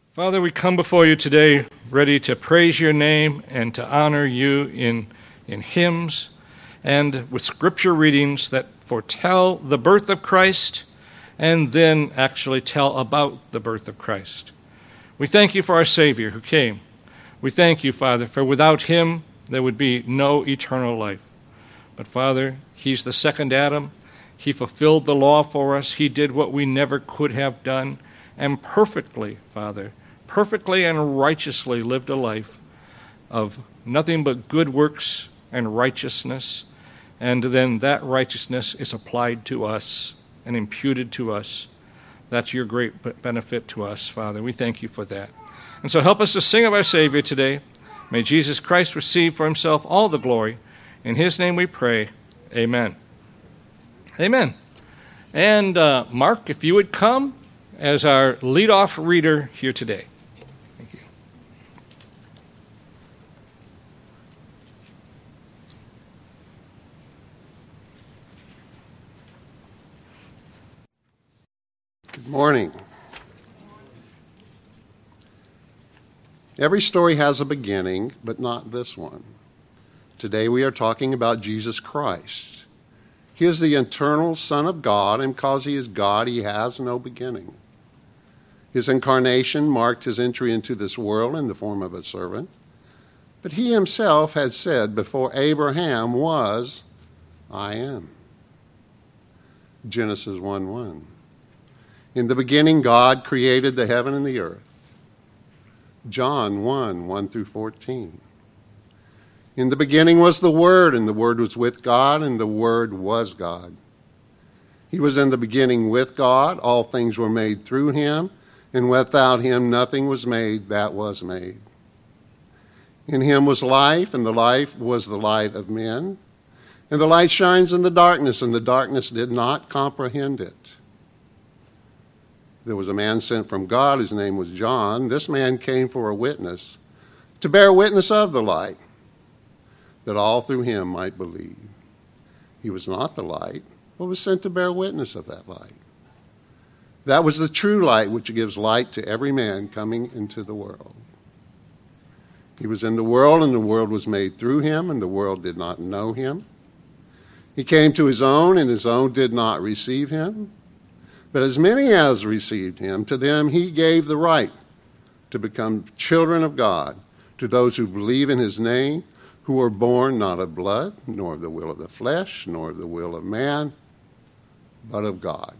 Father, we come before you today ready to praise your name and to honor you in hymns and with scripture readings that foretell the birth of Christ and then actually tell about the birth of Christ. We thank you for our Savior who came. We thank you, Father, for without him there would be no eternal life. But Father, he's the second Adam. He fulfilled the law for us. He did what we never could have done. And perfectly, Father, perfectly and righteously lived a life of nothing but good works and righteousness. And then that righteousness is applied to us and imputed to us. That's your great benefit to us, Father. We thank you for that. And so help us to sing of our Savior today. May Jesus Christ receive for himself all the glory. In his name we pray. Amen. Amen. And Mark, if you would come as our leadoff reader here today. Thank you. Good morning. Every story has a beginning, but not this one. Today we are talking about Jesus Christ. He is the eternal Son of God, and because he is God, he has no beginning. His incarnation marked his entry into this world in the form of a servant, but he himself had said, before Abraham was, I am. Genesis 1:1. In the beginning, God created the heaven and the earth. John 1:1 through 14. In the beginning was the Word, and the Word was with God, and the Word was God. He was in the beginning with God. All things were made through him, and without him nothing was made that was made. In him was life, and the life was the light of men. And the light shines in the darkness, and the darkness did not comprehend it. There was a man sent from God, whose name was John. This man came for a witness, to bear witness of the light, that all through him might believe. He was not the light, but was sent to bear witness of that light. That was the true light, which gives light to every man coming into the world. He was in the world, and the world was made through him, and the world did not know him. He came to his own, and his own did not receive him. But as many as received him, to them he gave the right to become children of God, to those who believe in his name, who are born not of blood, nor of the will of the flesh, nor of the will of man, but of God.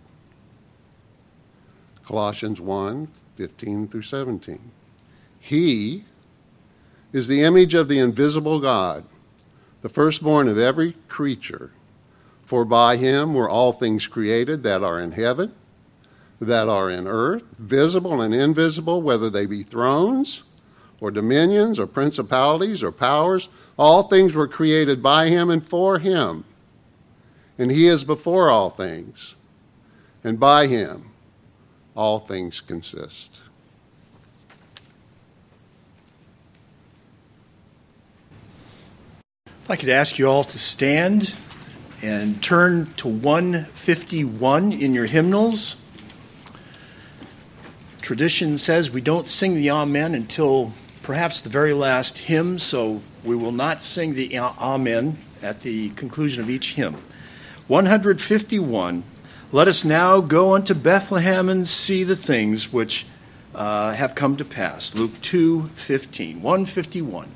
Colossians 1:15 through 17. He is the image of the invisible God, the firstborn of every creature. For by him were all things created that are in heaven, that are in earth, visible and invisible, whether they be thrones or dominions or principalities or powers. All things were created by him and for him. And he is before all things, and by him all things consist. If I could ask you all to stand and turn to 151 in your hymnals. Tradition says we don't sing the Amen until perhaps the very last hymn, so we will not sing the Amen at the conclusion of each hymn. 151, let us now go unto Bethlehem and see the things which have come to pass. Luke 2:15, 151.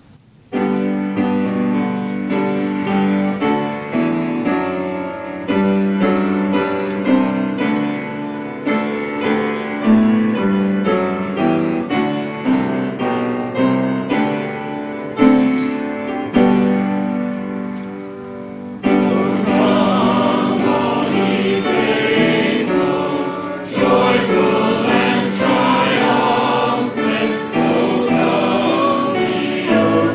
You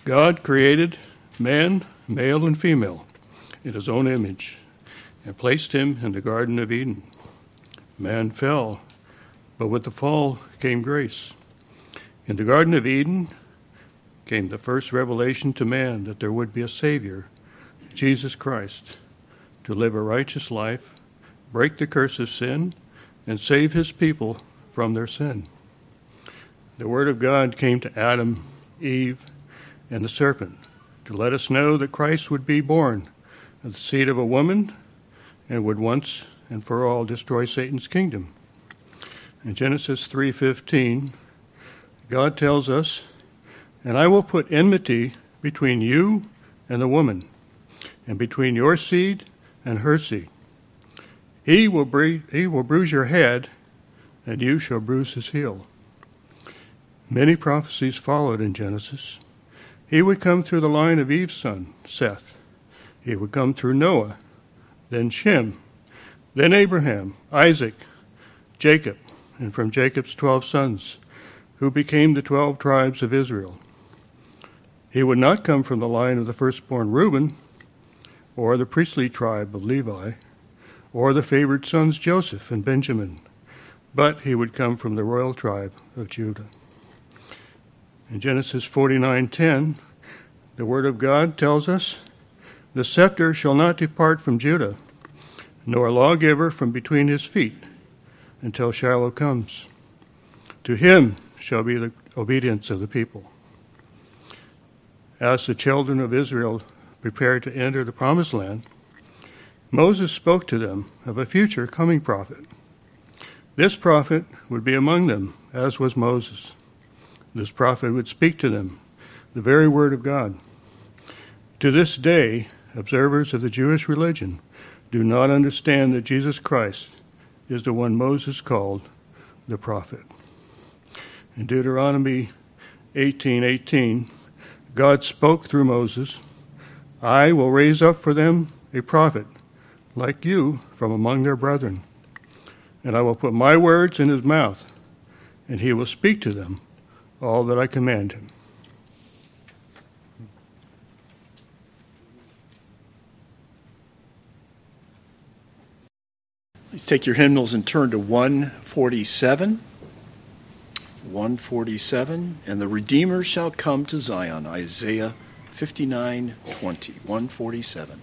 God created man, male and female, in his own image, and placed him in the Garden of Eden. Man fell, but with the fall came grace. In the Garden of Eden came the first revelation to man that there would be a Savior, Jesus Christ, to live a righteous life, break the curse of sin, and save his people from their sin. The Word of God came to Adam, Eve, and the serpent to let us know that Christ would be born of the seed of a woman and would once and for all destroy Satan's kingdom. In Genesis 3:15, God tells us, "And I will put enmity between you and the woman, and between your seed and her seed. He will bruise your head, and you shall bruise his heel." Many prophecies followed in Genesis. He would come through the line of Eve's son, Seth. He would come through Noah, then Shem, then Abraham, Isaac, Jacob, and from Jacob's 12 sons, who became the 12 tribes of Israel. He would not come from the line of the firstborn Reuben, or the priestly tribe of Levi, or the favored sons Joseph and Benjamin, but he would come from the royal tribe of Judah. In Genesis 49:10, the Word of God tells us, "The scepter shall not depart from Judah, nor a lawgiver from between his feet, until Shiloh comes. To him shall be the obedience of the people." As the children of Israel prepared to enter the promised land, Moses spoke to them of a future coming prophet. This prophet would be among them, as was Moses. This prophet would speak to them the very word of God. To this day, observers of the Jewish religion do not understand that Jesus Christ is the one Moses called the prophet. In Deuteronomy 18:18, God spoke through Moses, "I will raise up for them a prophet like you from among their brethren, and I will put my words in his mouth, and he will speak to them all that I command him." Please take your hymnals and turn to 147. 147, "And the Redeemer shall come to Zion," Isaiah 59:20, 147.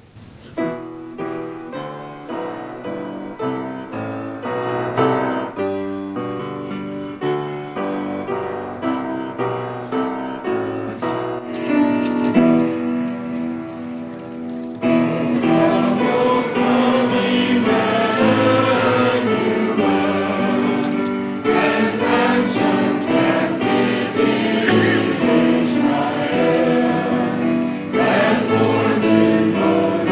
Israel, that mourns in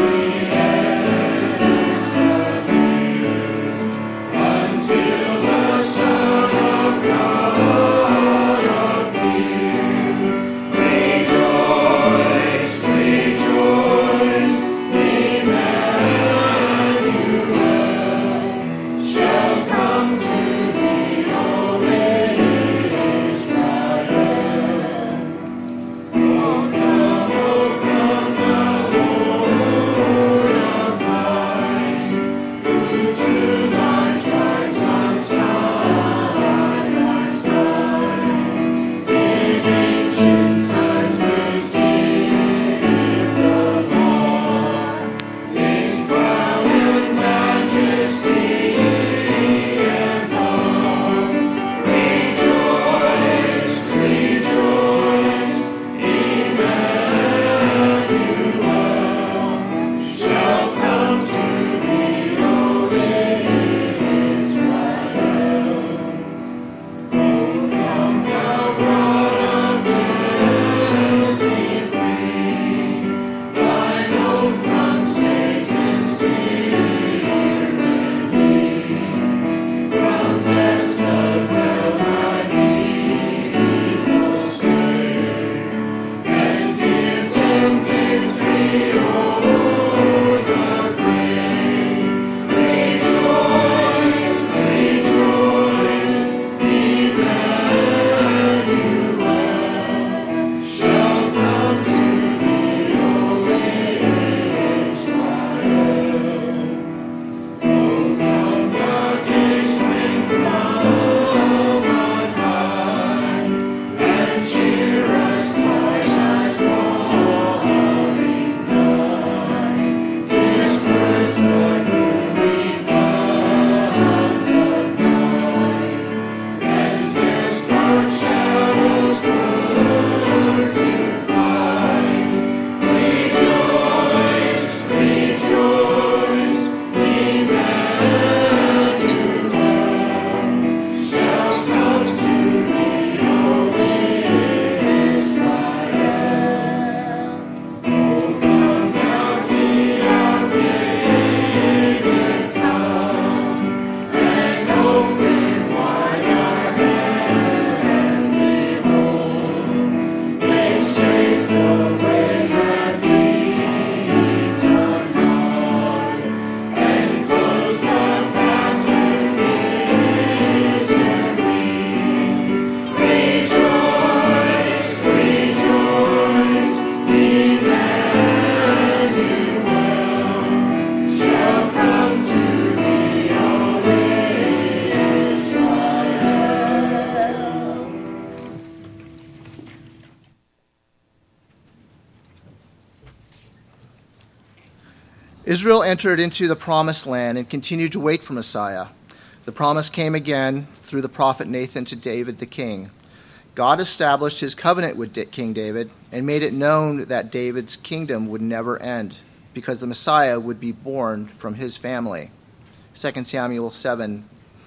Israel entered into the promised land and continued to wait for Messiah. The promise came again through the prophet Nathan to David the king. God established his covenant with King David and made it known that David's kingdom would never end because the Messiah would be born from his family. 2 Samuel 7.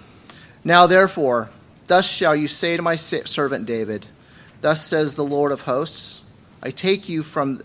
Now therefore, thus shall you say to my servant David, thus says the Lord of hosts, I took you from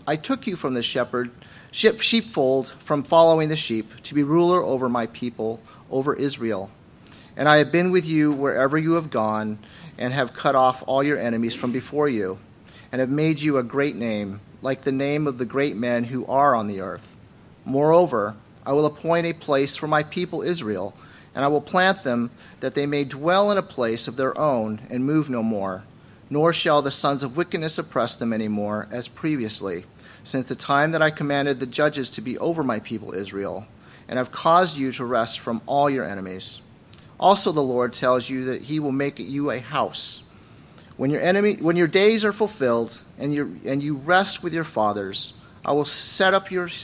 the sheepfold, from following the sheep, to be ruler over my people, over Israel. And I have been with you wherever you have gone, and have cut off all your enemies from before you, and have made you a great name, like the name of the great men who are on the earth. Moreover, I will appoint a place for my people Israel, and I will plant them, that they may dwell in a place of their own, and move no more. Nor shall the sons of wickedness oppress them any more, as previously, since the time that I commanded the judges to be over my people Israel, and have caused you to rest from all your enemies. Also the Lord tells you that he will make you a house. When your days are fulfilled, and you rest with your fathers, I will set up your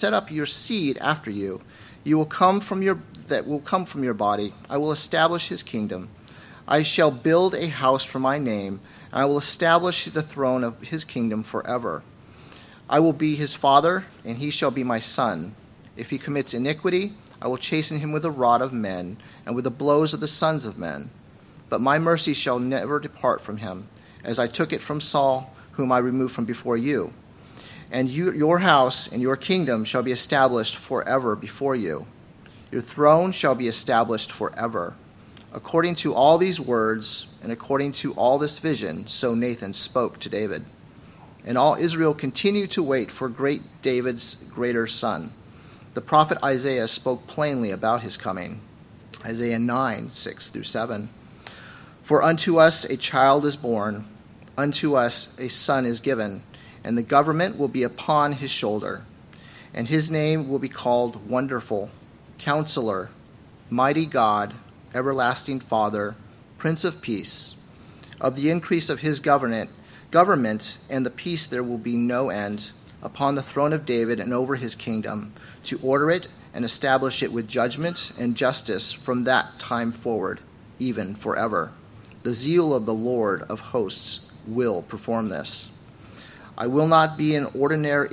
seed after you. That will come from your body. I will establish his kingdom. I shall build a house for my name, and I will establish the throne of his kingdom forever. I will be his father, and he shall be my son. If he commits iniquity, I will chasten him with the rod of men, and with the blows of the sons of men. But my mercy shall never depart from him, as I took it from Saul, whom I removed from before you. And your house and your kingdom shall be established forever before you. Your throne shall be established forever. According to all these words, and according to all this vision, so Nathan spoke to David. And all Israel continued to wait for David's greater son. The prophet Isaiah spoke plainly about his coming. Isaiah 9, 6-7. For unto us a child is born, unto us a son is given, and the government will be upon his shoulder. And his name will be called Wonderful, Counselor, Mighty God, Everlasting Father, Prince of Peace. Of the increase of his government and the peace there will be no end, upon the throne of David and over his kingdom, to order it and establish it with judgment and justice from that time forward, even forever. The zeal of the Lord of hosts will perform this. It will not be an ordinary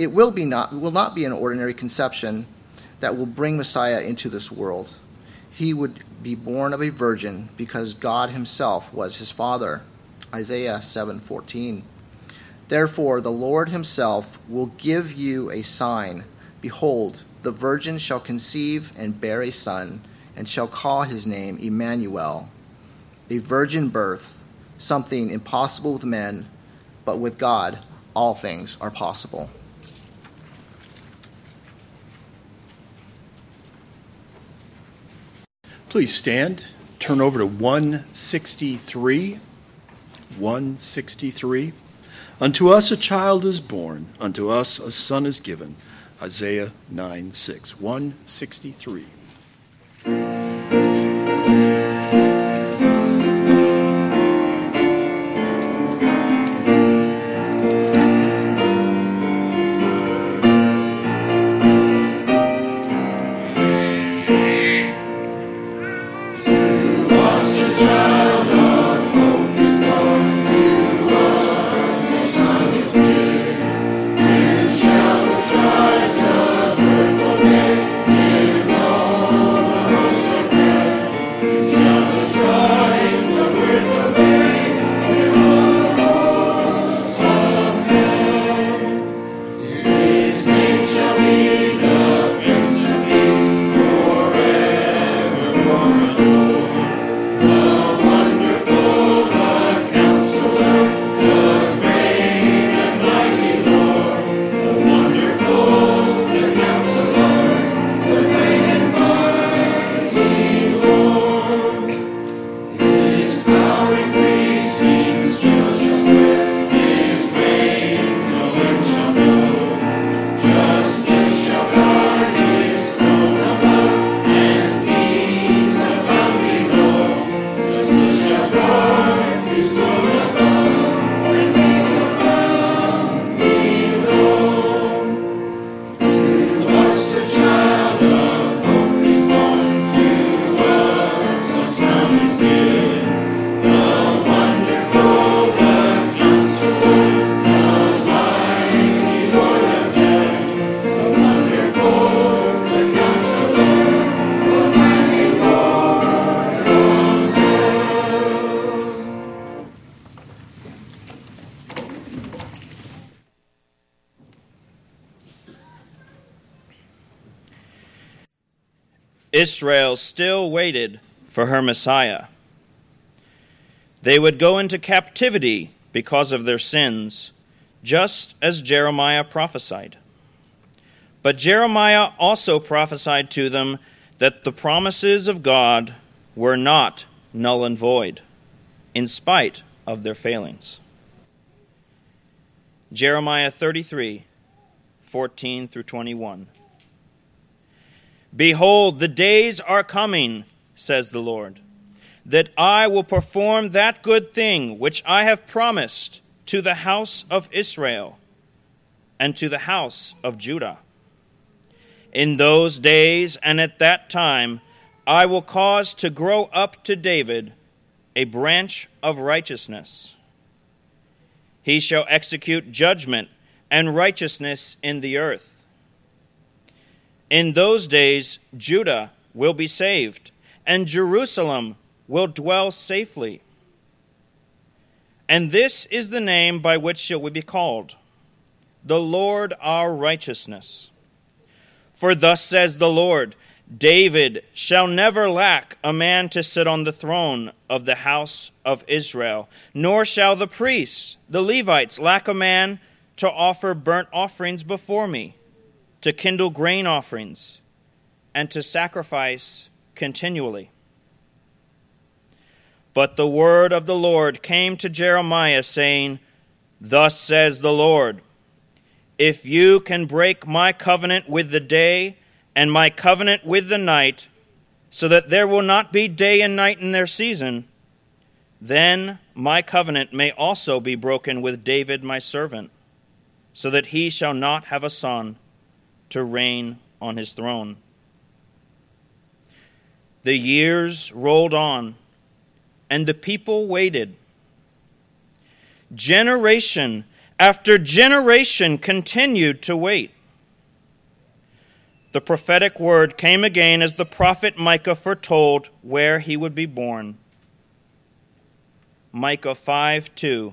conception that will bring Messiah into this world. He would be born of a virgin because God himself was his father. Isaiah 7:14. Therefore the Lord himself will give you a sign. Behold, the virgin shall conceive and bear a son, and shall call his name Emmanuel. A virgin birth, something impossible with men, but with God all things are possible. Please stand. Turn over to 163. 163. Unto us a child is born, unto us a son is given. Isaiah 9:6. 163. Israel still waited for her Messiah. They would go into captivity because of their sins, just as Jeremiah prophesied. But Jeremiah also prophesied to them that the promises of God were not null and void, in spite of their failings. Jeremiah 33, 14 through 21. Behold, the days are coming, says the Lord, that I will perform that good thing which I have promised to the house of Israel and to the house of Judah. In those days and at that time, I will cause to grow up to David a branch of righteousness. He shall execute judgment and righteousness in the earth. In those days, Judah will be saved, and Jerusalem will dwell safely. And this is the name by which shall we be called, the Lord our righteousness. For thus says the Lord, David shall never lack a man to sit on the throne of the house of Israel, nor shall the priests, the Levites, lack a man to offer burnt offerings before me, to kindle grain offerings, and to sacrifice continually. But the word of the Lord came to Jeremiah, saying, Thus says the Lord, if you can break my covenant with the day and my covenant with the night, so that there will not be day and night in their season, then my covenant may also be broken with David my servant, so that he shall not have a son to reign on his throne. The years rolled on, and the people waited. Generation after generation continued to wait. The prophetic word came again as the prophet Micah foretold where he would be born. Micah 5:2.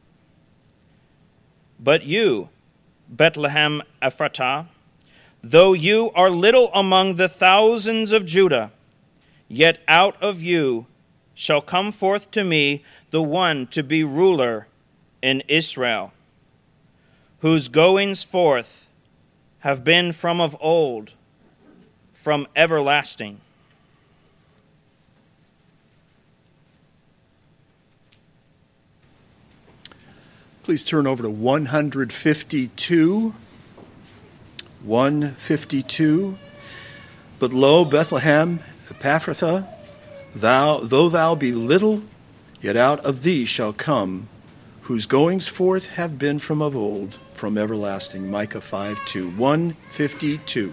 But you, Bethlehem Ephratah, though you are little among the thousands of Judah, yet out of you shall come forth to me the one to be ruler in Israel, whose goings forth have been from of old, from everlasting. Please turn over to 152. 152. But lo, Bethlehem Ephrathah, though thou be little, yet out of thee shall come, whose goings forth have been from of old, from everlasting. Micah 5:2. 152.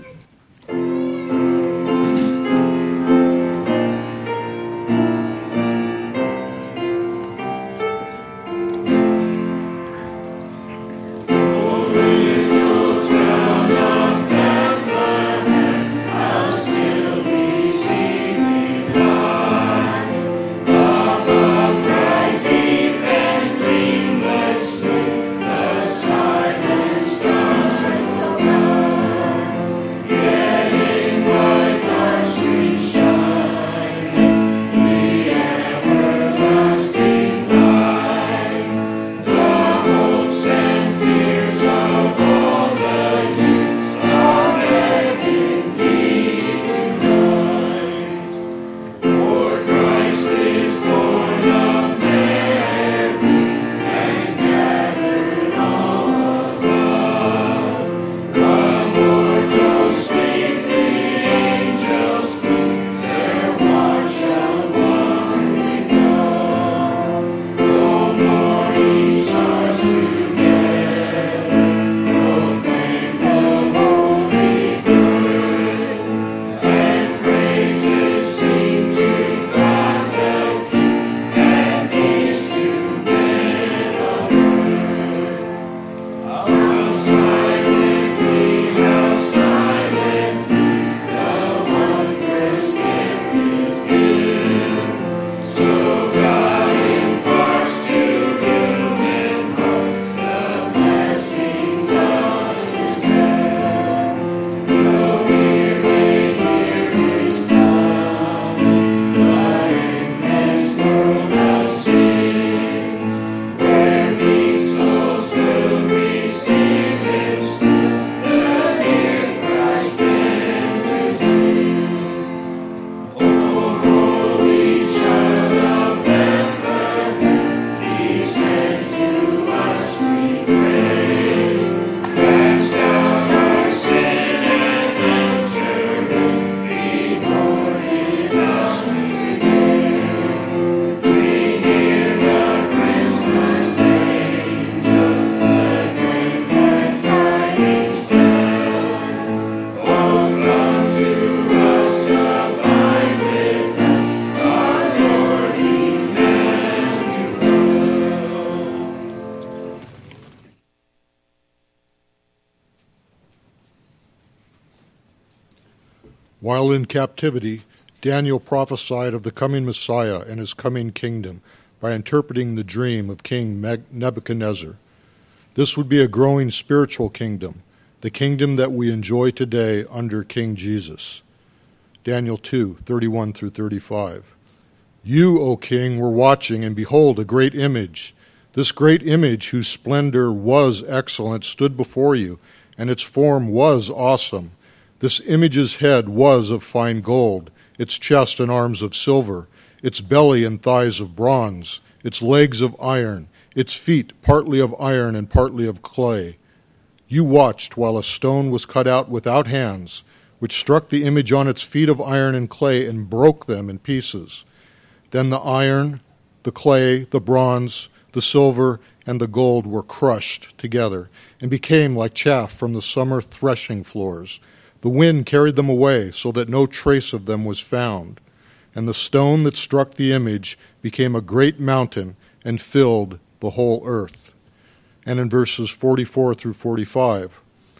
While in captivity, Daniel prophesied of the coming Messiah and his coming kingdom by interpreting the dream of King Nebuchadnezzar. This would be a growing spiritual kingdom, the kingdom that we enjoy today under King Jesus. Daniel 2:31 through 35. You, O king, were watching, and behold, a great image. This great image, whose splendor was excellent, stood before you, and its form was awesome. This image's head was of fine gold, its chest and arms of silver, its belly and thighs of bronze, its legs of iron, its feet partly of iron and partly of clay. You watched while a stone was cut out without hands, which struck the image on its feet of iron and clay and broke them in pieces. Then the iron, the clay, the bronze, the silver, and the gold were crushed together and became like chaff from the summer threshing floors. The wind carried them away so that no trace of them was found. And the stone that struck the image became a great mountain and filled the whole earth. And in verses 44 through 45,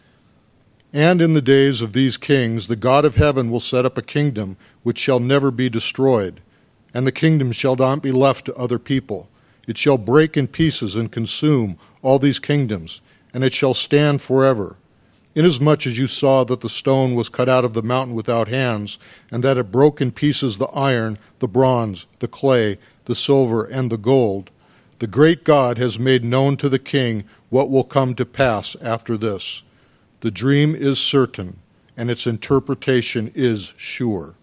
and in the days of these kings, the God of heaven will set up a kingdom which shall never be destroyed, and the kingdom shall not be left to other people. It shall break in pieces and consume all these kingdoms, and it shall stand forever. Inasmuch as you saw that the stone was cut out of the mountain without hands, and that it broke in pieces the iron, the bronze, the clay, the silver, and the gold, the great God has made known to the king what will come to pass after this. The dream is certain, and its interpretation is sure.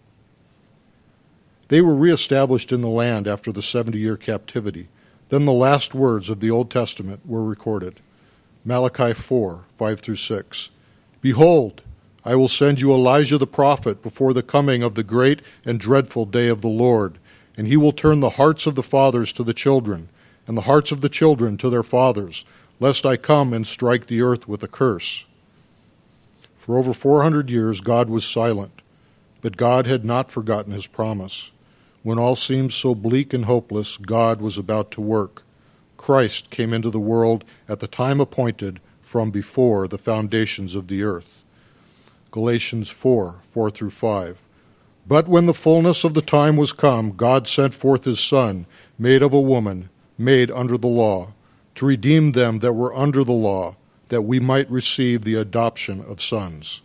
They were reestablished in the land after the 70-year captivity. Then the last words of the Old Testament were recorded. Malachi 4, 5 through 6. Behold, I will send you Elijah the prophet before the coming of the great and dreadful day of the Lord, and he will turn the hearts of the fathers to the children, and the hearts of the children to their fathers, lest I come and strike the earth with a curse. For over 400 years God was silent, but God had not forgotten his promise. When all seemed so bleak and hopeless, God was about to work. Christ came into the world at the time appointed from before the foundations of the earth. Galatians 4, 4 through 5. But when the fullness of the time was come, God sent forth his Son, made of a woman, made under the law, to redeem them that were under the law, that we might receive the adoption of sons.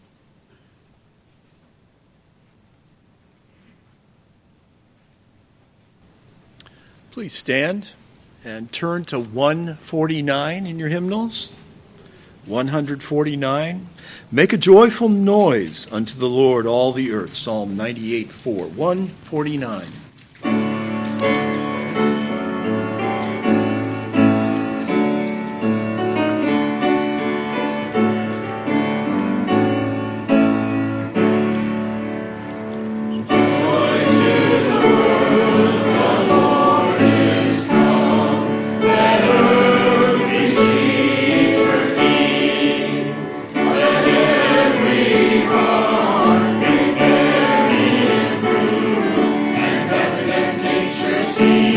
Please stand and turn to 149 in your hymnals. 149. Make a joyful noise unto the Lord, all the earth. Psalm 98:4. 149. See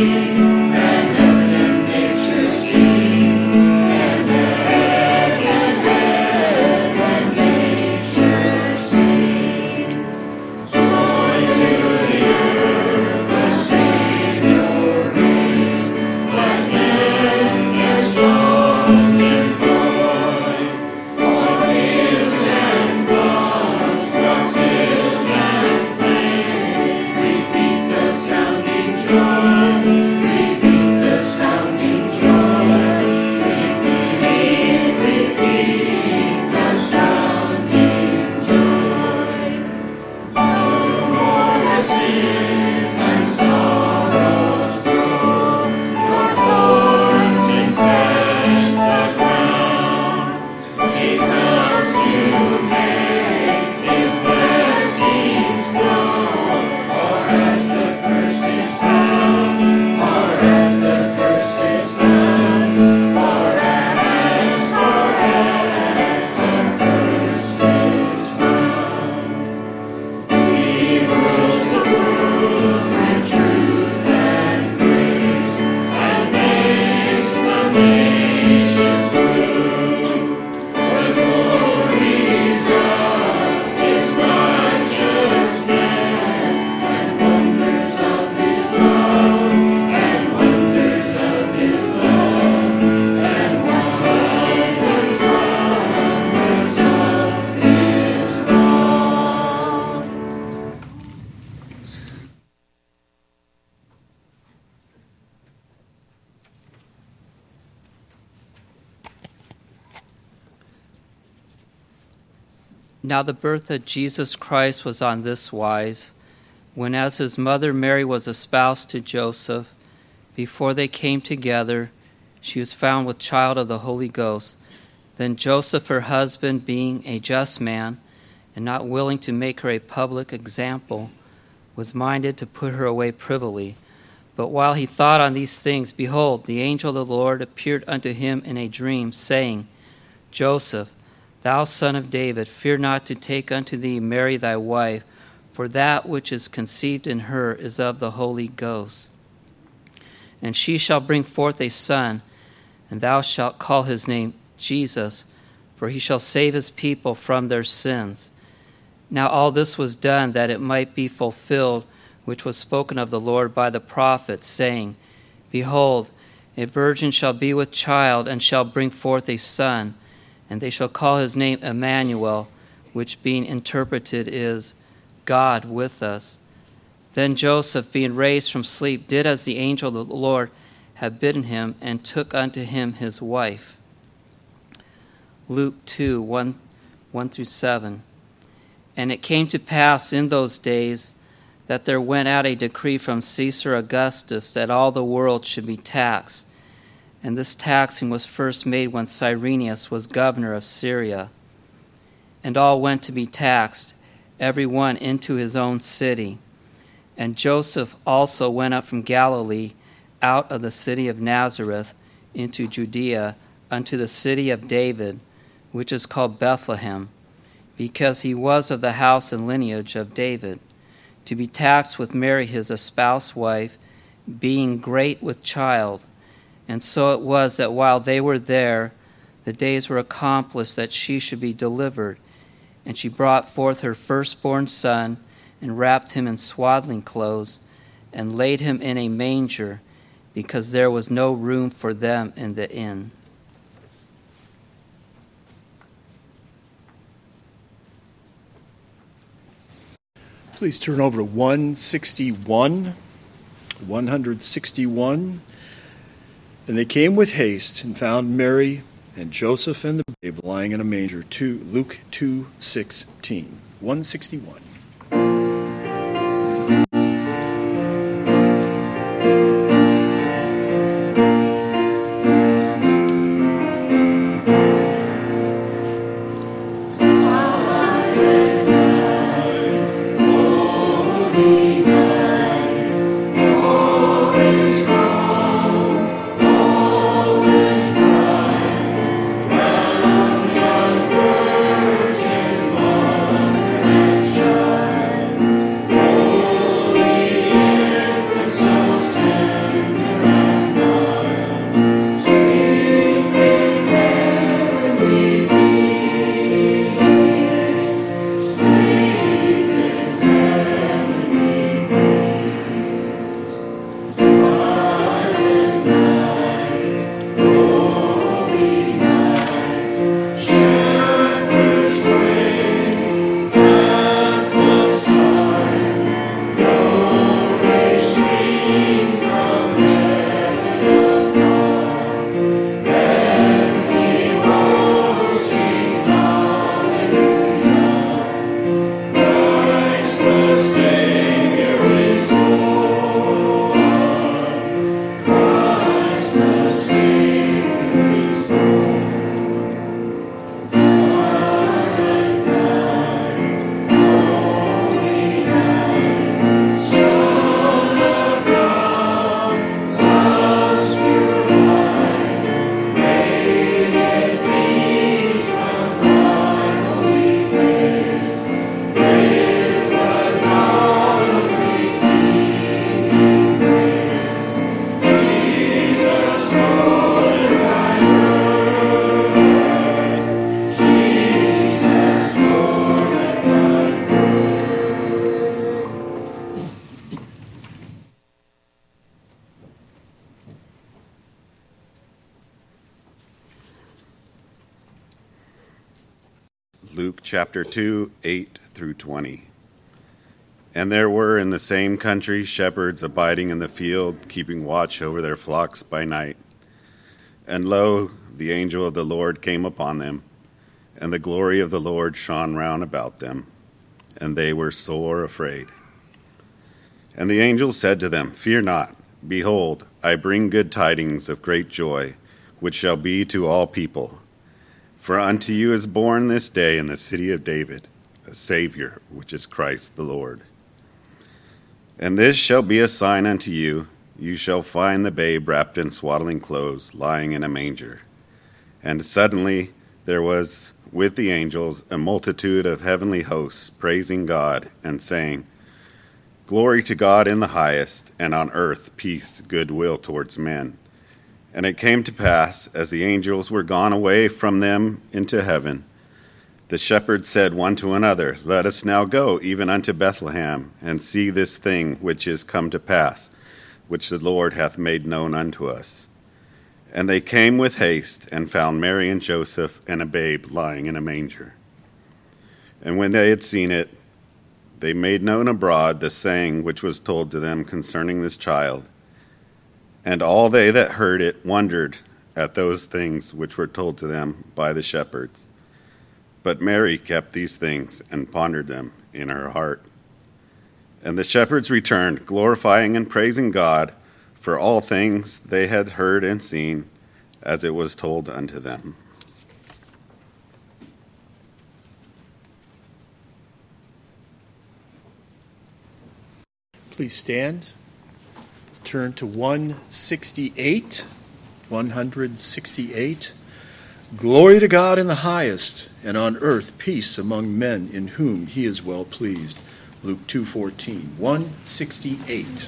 Now the birth of Jesus Christ was on this wise. When as his mother Mary was espoused to Joseph, before they came together, she was found with child of the Holy Ghost. Then Joseph, her husband, being a just man, and not willing to make her a public example, was minded to put her away privily. But while he thought on these things, behold, the angel of the Lord appeared unto him in a dream, saying, Joseph, thou son of David, fear not to take unto thee Mary thy wife, for that which is conceived in her is of the Holy Ghost. And she shall bring forth a son, and thou shalt call his name Jesus, for he shall save his people from their sins. Now all this was done that it might be fulfilled, which was spoken of the Lord by the prophet, saying, Behold, a virgin shall be with child, and shall bring forth a son, and they shall call his name Emmanuel, which being interpreted is, God with us. Then Joseph, being raised from sleep, did as the angel of the Lord had bidden him, and took unto him his wife. Luke 2, 1 through 7. And it came to pass in those days that there went out a decree from Caesar Augustus that all the world should be taxed. And this taxing was first made when Cyrenius was governor of Syria. And all went to be taxed, every one into his own city. And Joseph also went up from Galilee, out of the city of Nazareth, into Judea, unto the city of David, which is called Bethlehem, because he was of the house and lineage of David, to be taxed with Mary his espoused wife, being great with child. And so it was that while they were there, the days were accomplished that she should be delivered. And she brought forth her firstborn son, and wrapped him in swaddling clothes, and laid him in a manger, because there was no room for them in the inn. Please turn over to 161. 161. And they came with haste and found Mary and Joseph and the babe lying in a manger. Luke 2:16. 161. Luke chapter 2, 8 through 20. And there were in the same country shepherds abiding in the field, keeping watch over their flocks by night. And lo, the angel of the Lord came upon them, and the glory of the Lord shone round about them, and they were sore afraid. And the angel said to them, Fear not. Behold, I bring good tidings of great joy, which shall be to all people. For unto you is born this day in the city of David a Savior, which is Christ the Lord. And this shall be a sign unto you. You shall find the babe wrapped in swaddling clothes, lying in a manger. And suddenly there was with the angels a multitude of heavenly hosts, praising God, and saying, Glory to God in the highest, and on earth peace, goodwill towards men. And it came to pass, as the angels were gone away from them into heaven, the shepherds said one to another, Let us now go even unto Bethlehem, and see this thing which is come to pass, which the Lord hath made known unto us. And they came with haste, and found Mary and Joseph and a babe lying in a manger. And when they had seen it, they made known abroad the saying which was told to them concerning this child. And all they that heard it wondered at those things which were told to them by the shepherds. But Mary kept these things and pondered them in her heart. And the shepherds returned, glorifying and praising God for all things they had heard and seen, as it was told unto them. Please stand. Turn to 168. 168. Glory to God in the highest, and on earth peace among men in whom he is well pleased. Luke 2:14. 168.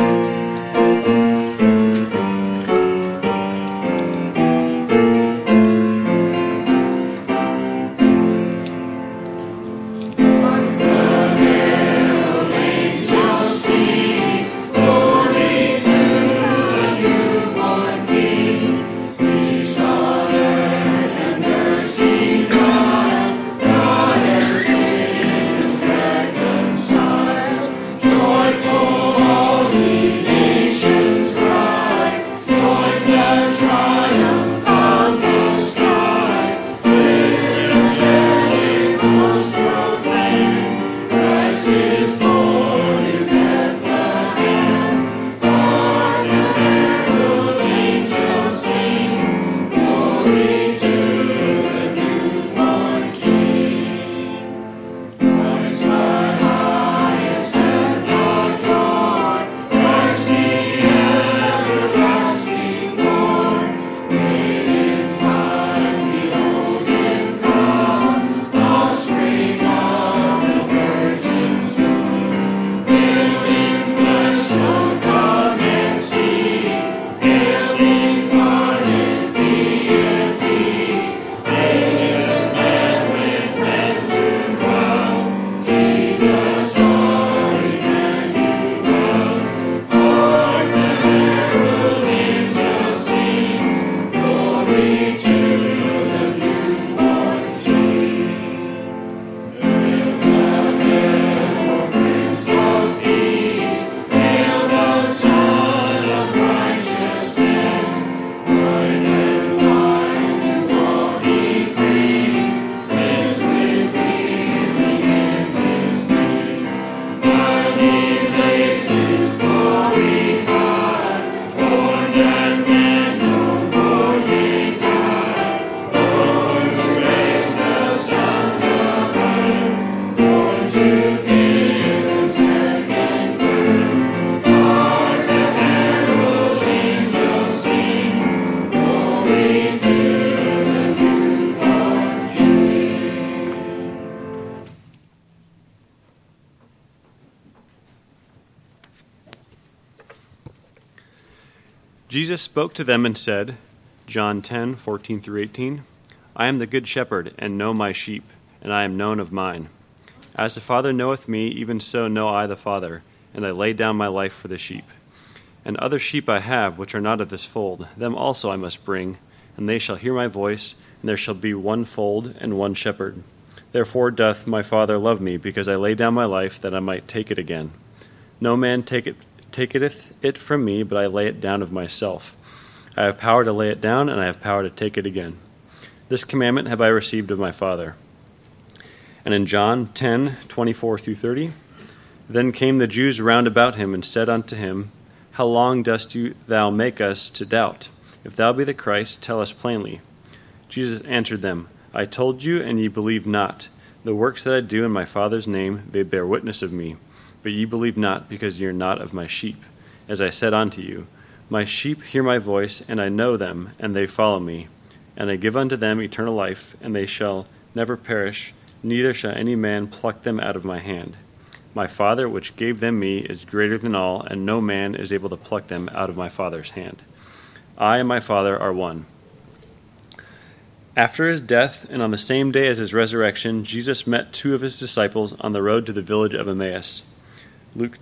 Jesus spoke to them and said, John 10:14-18, I am the good shepherd, and know my sheep, and I am known of mine. As the Father knoweth me, even so know I the Father, and I lay down my life for the sheep. And other sheep I have, which are not of this fold, them also I must bring, and they shall hear my voice, and there shall be one fold and one shepherd. Therefore doth my Father love me, because I lay down my life, that I might take it again. No man taketh it from me, but I lay it down of myself. I have power to lay it down, and I have power to take it again. This commandment have I received of my Father. And in John 10:24-30, then came the Jews round about him and said unto him, How long dost thou make us to doubt? If thou be the Christ, tell us plainly. Jesus answered them, I told you, and ye believe not. The works that I do in my Father's name, they bear witness of me. But ye believe not, because ye are not of my sheep. As I said unto you, my sheep hear my voice, and I know them, and they follow me. And I give unto them eternal life, and they shall never perish, neither shall any man pluck them out of my hand. My Father, which gave them me, is greater than all, and no man is able to pluck them out of my Father's hand. I and my Father are one. After his death, and on the same day as his resurrection, Jesus met two of his disciples on the road to the village of Emmaus. Luke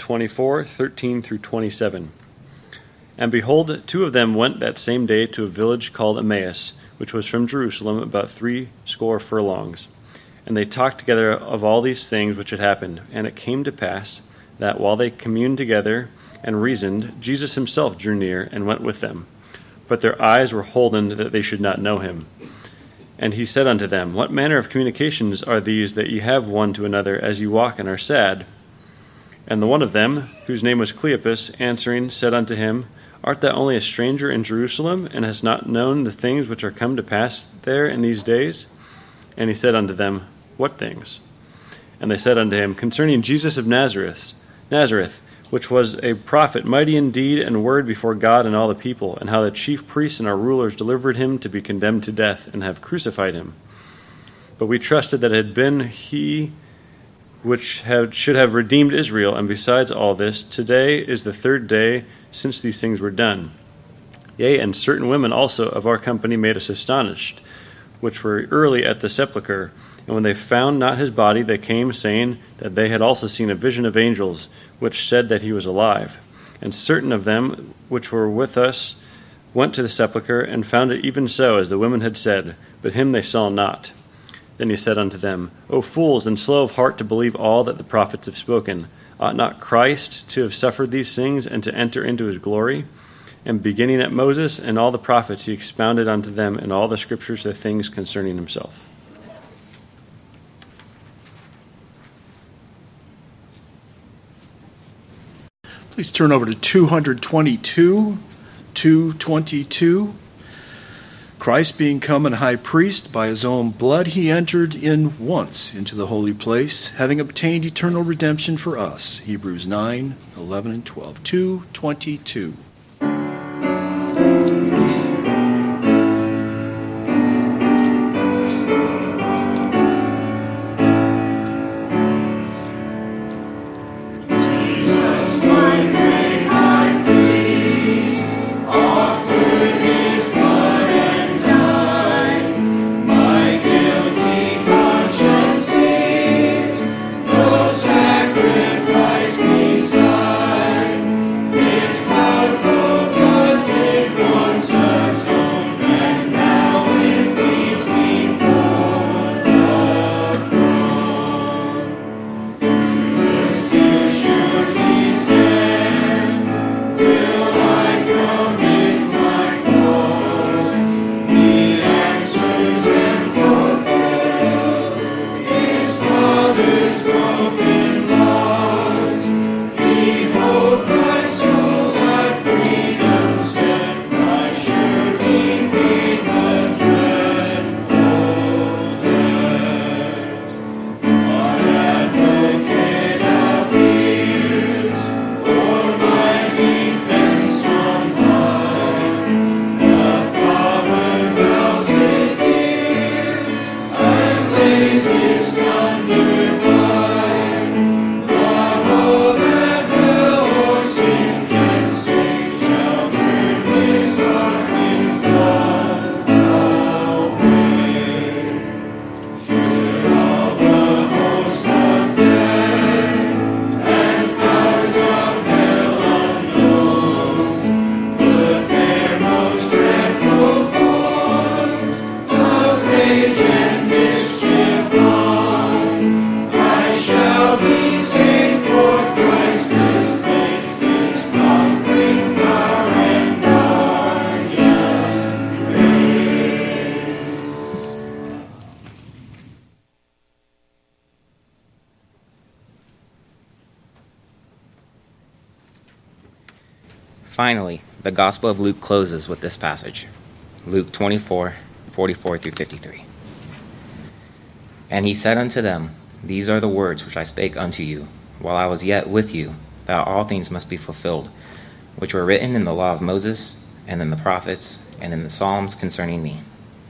24:13-27. And behold, two of them went that same day to a village called Emmaus, which was from Jerusalem about 80 furlongs. And they talked together of all these things which had happened. And it came to pass that while they communed together and reasoned, Jesus himself drew near and went with them. But their eyes were holden that they should not know him. And he said unto them, What manner of communications are these that ye have one to another as ye walk and are sad? And the one of them, whose name was Cleopas, answering, said unto him, Art thou only a stranger in Jerusalem, and hast not known the things which are come to pass there in these days? And he said unto them, What things? And they said unto him, Concerning Jesus of Nazareth, which was a prophet, mighty in deed and word before God and all the people, and how the chief priests and our rulers delivered him to be condemned to death, and have crucified him. But we trusted that it had been he which should have redeemed Israel, and besides all this, today is the third day since these things were done. Yea, and certain women also of our company made us astonished, which were early at the sepulchre. And when they found not his body, they came, saying that they had also seen a vision of angels, which said that he was alive. And certain of them which were with us went to the sepulchre, and found it even so as the women had said, but him they saw not. Then he said unto them, O fools, and slow of heart to believe all that the prophets have spoken. Ought not Christ to have suffered these things, and to enter into his glory? And beginning at Moses and all the prophets, he expounded unto them in all the scriptures the things concerning himself. Please turn over to 222. Christ being come and high priest, by his own blood he entered in once into the holy place, having obtained eternal redemption for us. Hebrews 9:11 and 12. 222. Sacrifice beside his power. Finally, the Gospel of Luke closes with this passage, Luke 24:44 through 53. And he said unto them, These are the words which I spake unto you, while I was yet with you, that all things must be fulfilled, which were written in the law of Moses, and in the prophets, and in the Psalms concerning me.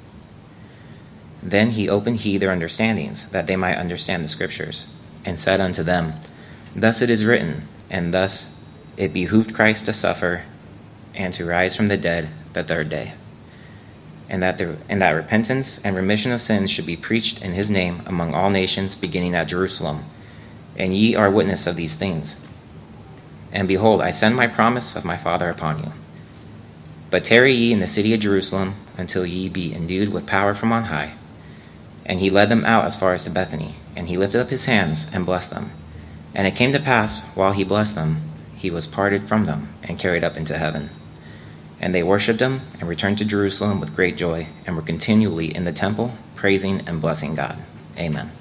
Then he opened their understandings, that they might understand the Scriptures, and said unto them, Thus it is written, and thus it behooved Christ to suffer, and to rise from the dead the third day, and that repentance and remission of sins should be preached in his name among all nations, beginning at Jerusalem. And ye are witness of these things. And behold, I send my promise of my Father upon you. But tarry ye in the city of Jerusalem until ye be endued with power from on high. And he led them out as far as to Bethany, and he lifted up his hands and blessed them. And it came to pass, while he blessed them, he was parted from them and carried up into heaven. And they worshipped him and returned to Jerusalem with great joy, and were continually in the temple, praising and blessing God. Amen.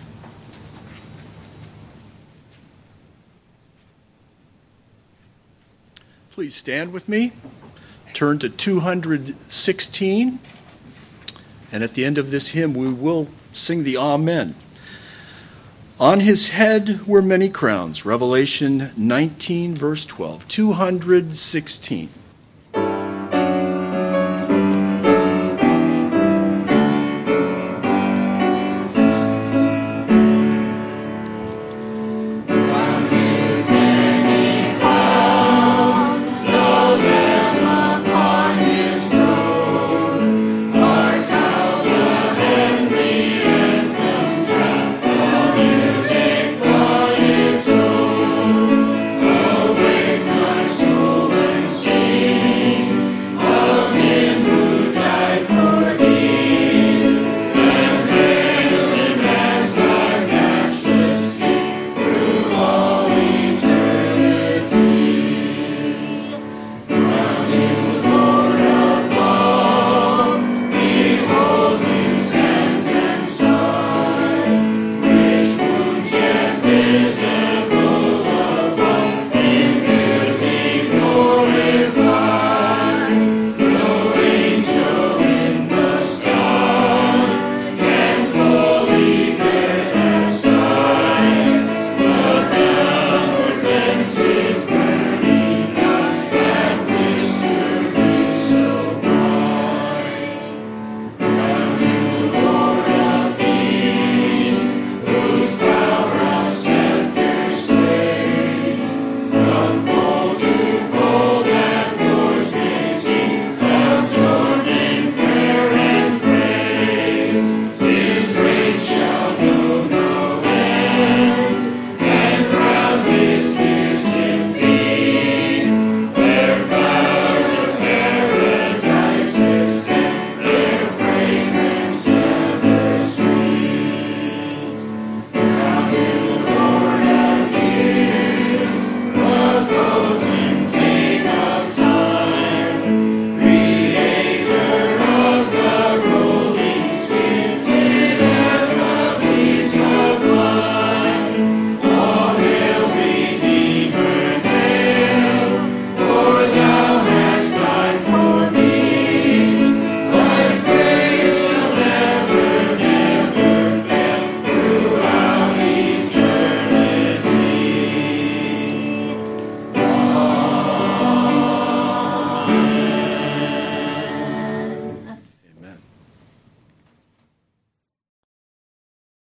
Please stand with me. Turn to 216. And at the end of this hymn, we will sing the Amen. On his head were many crowns. Revelation 19, verse 12. 216.